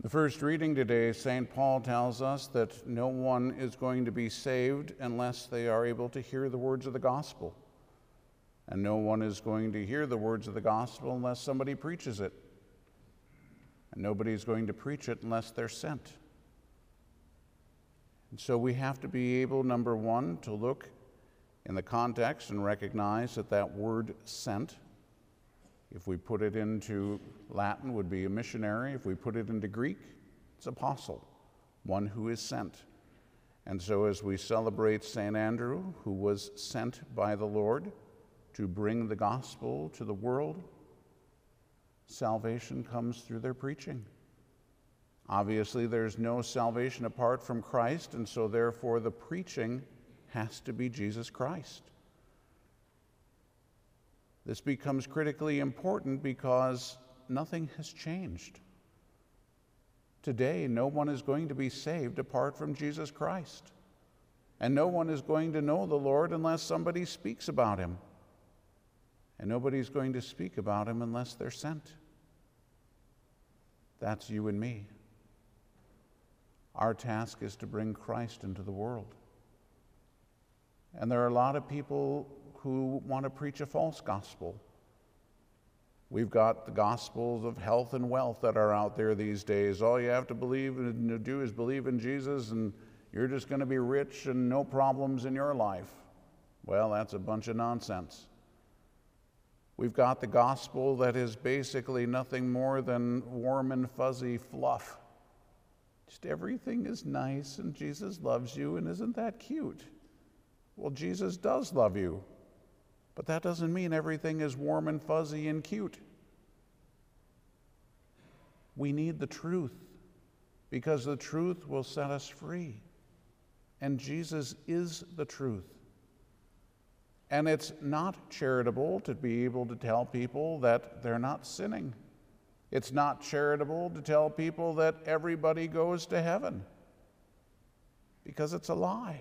The first reading today, St. Paul tells us that no one is going to be saved unless they are able to hear the words of the gospel. And no one is going to hear the words of the gospel unless somebody preaches it. And nobody's going to preach it unless they're sent. And so we have to be able, number one, to look in the context and recognize that that word sent, if we put it into Latin, would be a missionary. If we put it into Greek, it's apostle, one who is sent. And so as we celebrate St. Andrew, who was sent by the Lord to bring the gospel to the world, salvation comes through their preaching. Obviously, there's no salvation apart from Christ, and so therefore the preaching has to be Jesus Christ. This becomes critically important because nothing has changed. Today, no one is going to be saved apart from Jesus Christ. And no one is going to know the Lord unless somebody speaks about him. And nobody's going to speak about him unless they're sent. That's you and me. Our task is to bring Christ into the world. And there are a lot of people who want to preach a false gospel. We've got the gospels of health and wealth that are out there these days. All you have to believe and do is believe in Jesus, and you're just going to be rich and no problems in your life. Well, that's a bunch of nonsense. We've got the gospel that is basically nothing more than warm and fuzzy fluff. Just everything is nice, and Jesus loves you, and isn't that cute? Well, Jesus does love you. But that doesn't mean everything is warm and fuzzy and cute. We need the truth, because the truth will set us free. And Jesus is the truth. And it's not charitable to be able to tell people that they're not sinning. It's not charitable to tell people that everybody goes to heaven, because it's a lie.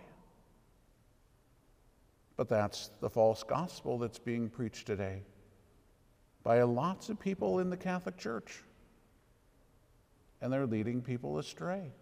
But that's the false gospel that's being preached today by lots of people in the Catholic Church. And they're leading people astray.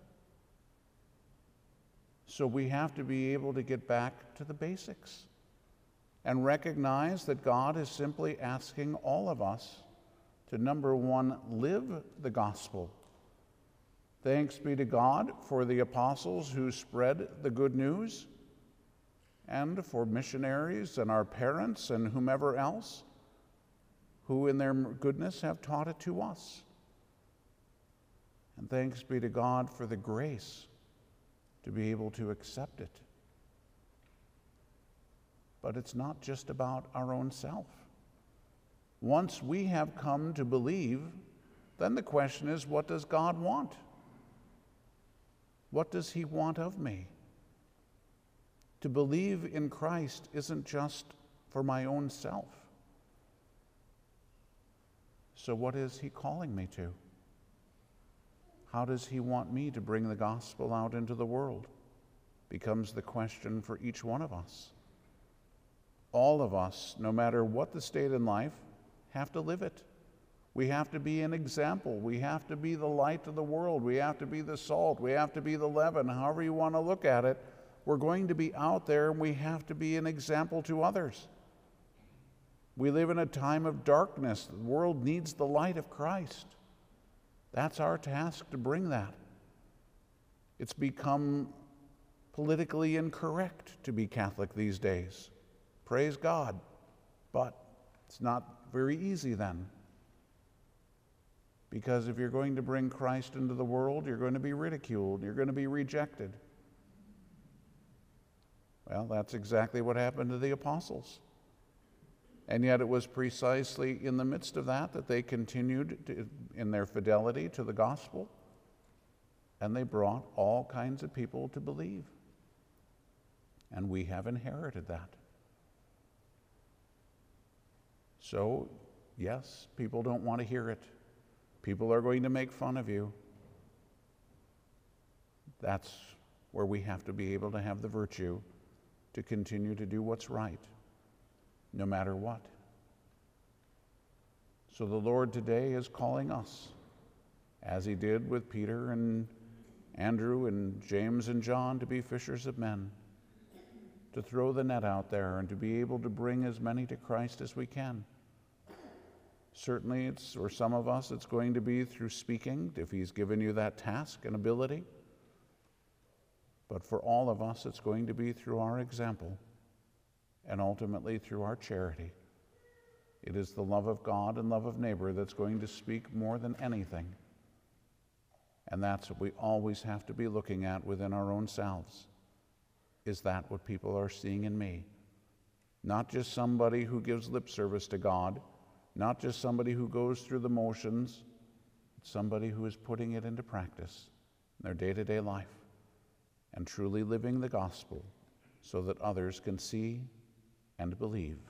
So we have to be able to get back to the basics and recognize that God is simply asking all of us to, number one, live the gospel. Thanks be to God for the apostles who spread the good news, and for missionaries and our parents and whomever else who in their goodness have taught it to us. And thanks be to God for the grace to be able to accept it. But it's not just about our own self. Once we have come to believe, then the question is, what does God want? What does he want of me? To believe in Christ isn't just for my own self. So what is he calling me to? How does he want me to bring the gospel out into the world? Becomes the question for each one of us. All of us, no matter what the state in life, have to live it. We have to be an example. We have to be the light of the world. We have to be the salt. We have to be the leaven, however you want to look at it. We're going to be out there, and we have to be an example to others. We live in a time of darkness. The world needs the light of Christ. That's our task, to bring that. It's become politically incorrect to be Catholic these days. Praise God. But it's not very easy then. Because if you're going to bring Christ into the world, you're going to be ridiculed. You're going to be rejected. Well, that's exactly what happened to the apostles. And yet it was precisely in the midst of that that they continued in their fidelity to the gospel, and they brought all kinds of people to believe. And we have inherited that. So, yes, people don't want to hear it. People are going to make fun of you. That's where we have to be able to have the virtue to continue to do what's right, no matter what. So the Lord today is calling us as he did with Peter and Andrew and James and John, to be fishers of men, to throw the net out there and to be able to bring as many to Christ as we can. Certainly, for some of us, it's going to be through speaking, if he's given you that task and ability. But for all of us, it's going to be through our example and ultimately through our charity. It is the love of God and love of neighbor that's going to speak more than anything. And that's what we always have to be looking at within our own selves. Is that what people are seeing in me? Not just somebody who gives lip service to God, not just somebody who goes through the motions, but somebody who is putting it into practice in their day-to-day life and truly living the gospel so that others can see and believe.